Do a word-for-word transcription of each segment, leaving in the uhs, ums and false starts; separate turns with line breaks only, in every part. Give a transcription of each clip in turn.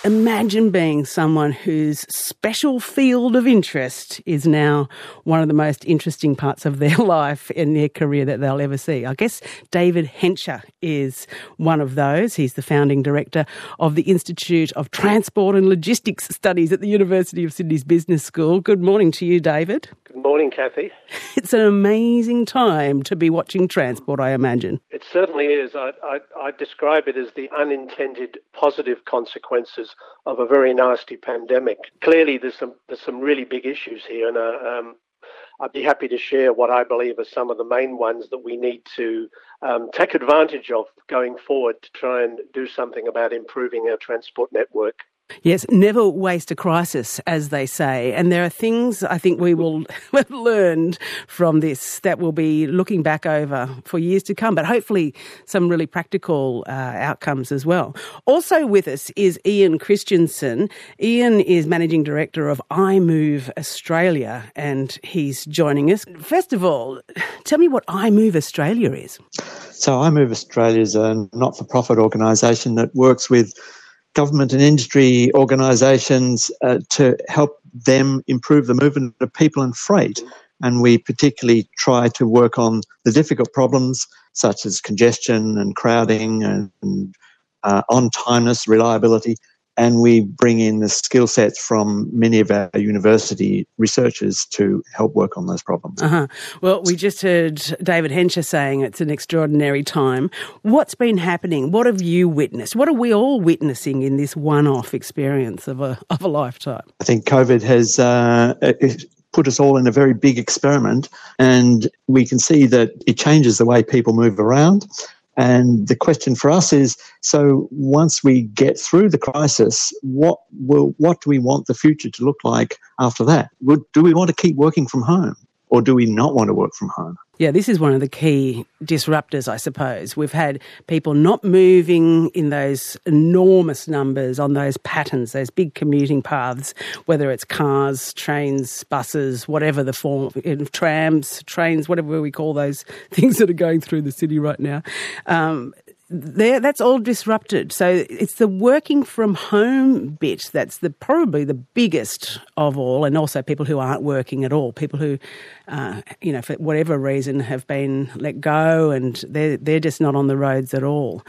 Imagine being someone whose special field of interest is now one of the most interesting parts of their life in their career that they'll ever see. I guess David Henscher is one of those. He's the founding director of the Institute of Transport and Logistics Studies at the University of Sydney's Business School. Good morning to you, David.
Good morning, Kathy.
It's an amazing time to be watching transport, I imagine.
It certainly is. I, I, I describe it as the unintended positive consequences of a very nasty pandemic. Clearly, there's some there's some really big issues here, and uh, um, I'd be happy to share what I believe are some of the main ones that we need to um, take advantage of going forward to try and do something about improving our transport network.
Yes, never waste a crisis, as they say. And there are things I think we will have learned from this that we'll be looking back over for years to come, but hopefully some really practical uh, outcomes as well. Also with us is Ian Christensen. Ian is Managing Director of iMove Australia, and he's joining us. First of all, tell me what iMove Australia is.
So iMove Australia is a not-for-profit organisation that works with government and industry organisations uh, to help them improve the movement of people and freight. And we particularly try to work on the difficult problems such as congestion and crowding and, and uh, on-timeness, reliability. And we bring in the skill sets from many of our university researchers to help work on those problems.
Uh-huh. Well, we just heard David Henscher saying it's an extraordinary time. What's been happening? What have you witnessed? What are we all witnessing in this one-off experience of a of a lifetime?
I think COVID has uh, put us all in a very big experiment, and we can see that it changes the way people move around. And the question for us is, so once we get through the crisis, what will, what do we want the future to look like after that? Would, do we want to keep working from home, or do we not want to work from home?
Yeah, this is one of the key disruptors, I suppose. We've had people not moving in those enormous numbers on those patterns, those big commuting paths, whether it's cars, trains, buses, whatever the form, trams, trains, whatever we call those things that are going through the city right now. Um, There, that's all disrupted. So it's the working from home bit that's the probably the biggest of all, and also people who aren't working at all, people who, uh, you know, for whatever reason have been let go and they're, they're just not on the roads at all.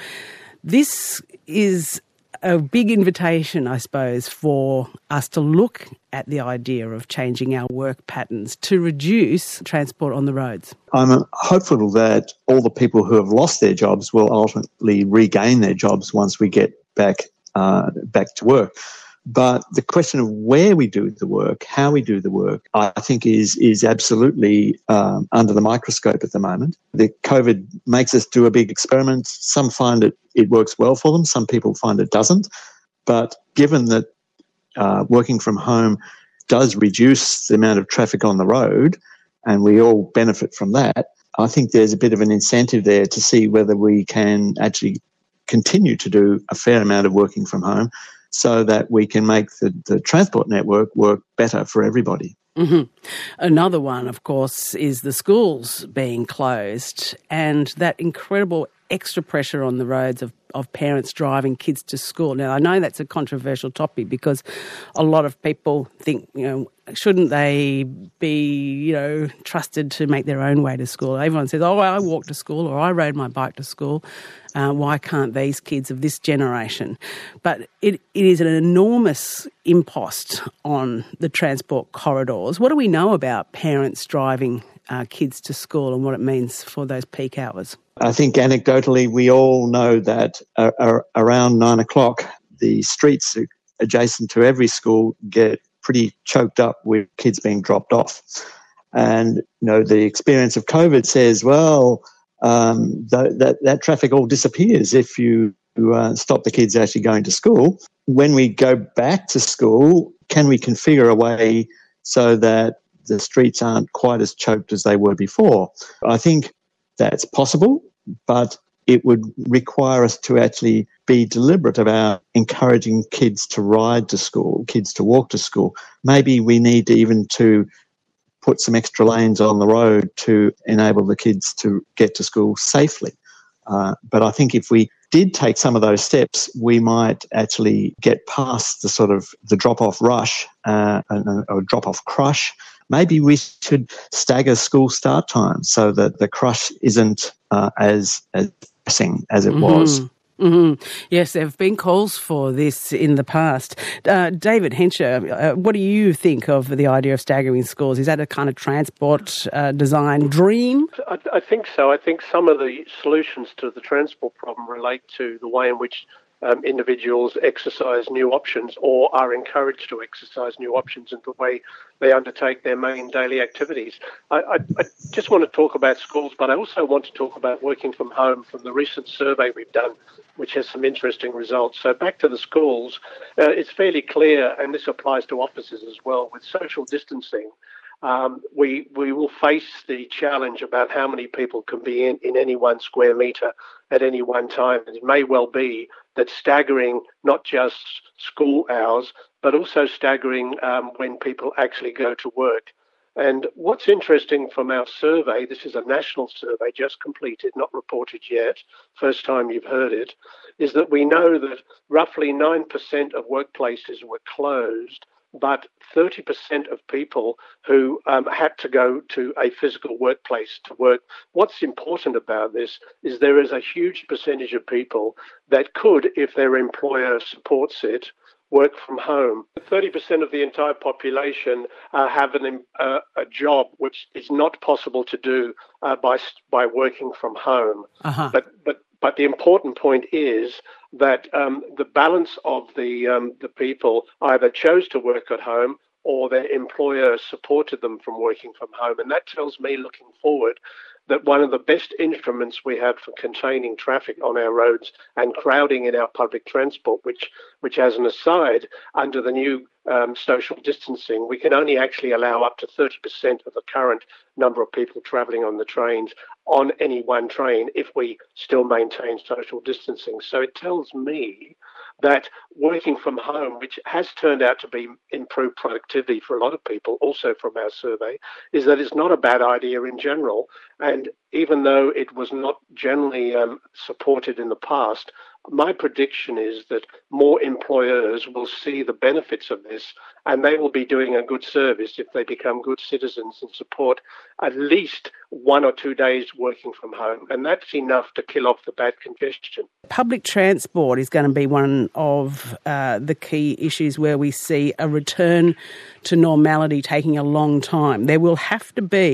This is a big invitation, I suppose, for us to look at the idea of changing our work patterns to reduce transport on the roads.
I'm hopeful that all the people who have lost their jobs will ultimately regain their jobs once we get back uh, back to work. But the question of where we do the work, how we do the work, I think is is absolutely um, under the microscope at the moment. The COVID makes us do a big experiment. Some find it, it works well for them. Some people find it doesn't. But given that uh, working from home does reduce the amount of traffic on the road, and we all benefit from that, I think there's a bit of an incentive there to see whether we can actually continue to do a fair amount of working from home, so that we can make the, the transport network work better for everybody.
Mm-hmm. Another one, of course, is the schools being closed and that incredible extra pressure on the roads of, of parents driving kids to school. Now, I know that's a controversial topic because a lot of people think, you know, shouldn't they be, you know, trusted to make their own way to school? Everyone says, oh, I walked to school or I rode my bike to school. Uh, why can't these kids of this generation? But it, it is an enormous impost on the transport corridors. What do we know about parents driving uh, kids to school and what it means for those peak hours?
I think anecdotally we all know that uh, uh, around nine o'clock, the streets adjacent to every school get pretty choked up with kids being dropped off. And, you know, the experience of COVID says, well, um, th- that, that traffic all disappears if you uh, stop the kids actually going to school. When we go back to school, can we configure a way so that the streets aren't quite as choked as they were before? I think that's possible, but it would require us to actually be deliberate about encouraging kids to ride to school, kids to walk to school. Maybe we need to even to put some extra lanes on the road to enable the kids to get to school safely. Uh, but I think if we did take some of those steps, we might actually get past the sort of the drop-off rush uh, or drop-off crush. Maybe we should stagger school start times so that the crush isn't uh, as, as pressing as it mm-hmm. was.
Mm-hmm. Yes, there have been calls for this in the past. Uh, David Hensher, uh, what do you think of the idea of staggering schools? Is that a kind of transport uh, design dream?
I, I think so. I think some of the solutions to the transport problem relate to the way in which Um, individuals exercise new options or are encouraged to exercise new options in the way they undertake their main daily activities. I, I, I just want to talk about schools, but I also want to talk about working from home from the recent survey we've done, which has some interesting results. So back to the schools, uh, it's fairly clear, and this applies to offices as well, with social distancing. Um, we we will face the challenge about how many people can be in, in any one square metre at any one time. And it may well be that staggering not just school hours, but also staggering um, when people actually go to work. And what's interesting from our survey, this is a national survey just completed, not reported yet, first time you've heard it, is that we know that roughly nine percent of workplaces were closed, but thirty percent of people who um, had to go to a physical workplace to work. What's important about this is there is a huge percentage of people that could, if their employer supports it, work from home. thirty percent of the entire population uh, have an, uh, a job which is not possible to do uh, by by working from home. Uh-huh. But but But the important point is that um, the balance of the um, the people either chose to work at home or their employer supported them from working from home. And that tells me, looking forward, that one of the best instruments we have for containing traffic on our roads and crowding in our public transport, which, which as an aside, under the new um, social distancing, we can only actually allow up to thirty percent of the current number of people travelling on the trains on any one train if we still maintain social distancing. So it tells me that working from home, which has turned out to be improved productivity for a lot of people, also from our survey, is that it's not a bad idea in general. And even though it was not generally um, supported in the past, my prediction is that more employers will see the benefits of this, and they will be doing a good service if they become good citizens and support at least one or two days working from home. And that's enough to kill off the bad congestion.
Public transport is going to be one of uh, the key issues where we see a return to normality taking a long time. There will have to be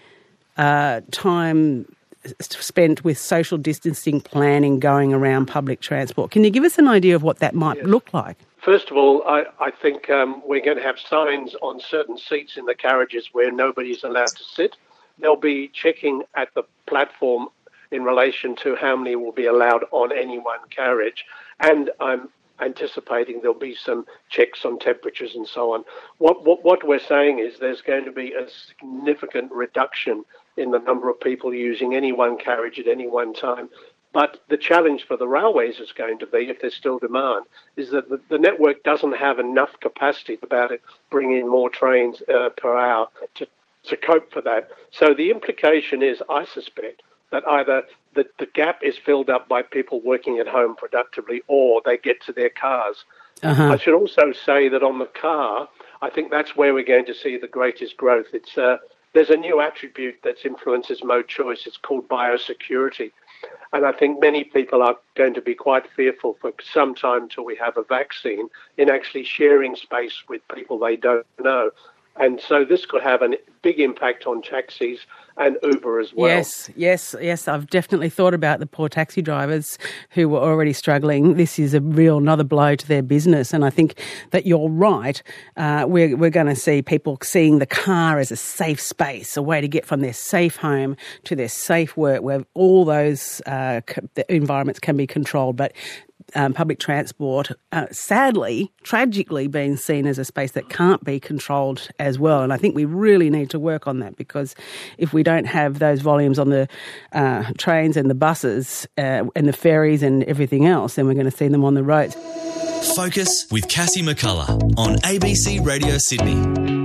uh, time spent with social distancing planning going around public transport. Can you give us an idea of what that might yes. look like?
First of all, I, I think um, we're going to have signs on certain seats in the carriages where nobody's allowed to sit. They'll be checking at the platform in relation to how many will be allowed on any one carriage. And I'm anticipating there'll be some checks on temperatures and so on. What, what, what we're saying is there's going to be a significant reduction in the number of people using any one carriage at any one time. But the challenge for the railways is going to be, if there's still demand, is that the, the network doesn't have enough capacity about it, bring in more trains uh, per hour to, to cope for that. So the implication is, I suspect, that either the, the gap is filled up by people working at home productively or they get to their cars. Uh-huh. I should also say that on the car, I think that's where we're going to see the greatest growth. It's uh, there's a new attribute that influences mode choice. It's called biosecurity. And I think many people are going to be quite fearful for some time till we have a vaccine in actually sharing space with people they don't know. And so this could have a big impact on taxis and Uber as well.
Yes, yes, yes. I've definitely thought about the poor taxi drivers who were already struggling. This is a real another blow to their business. And I think that you're right. Uh, we're we're going to see people seeing the car as a safe space, a way to get from their safe home to their safe work, where all those uh, the environments can be controlled. But Um, public transport, uh, sadly, tragically being seen as a space that can't be controlled as well. And I think we really need to work on that, because if we don't have those volumes on the uh, trains and the buses uh, and the ferries and everything else, then we're going to see them on the roads.
Focus with Cassie McCullough on A B C Radio Sydney.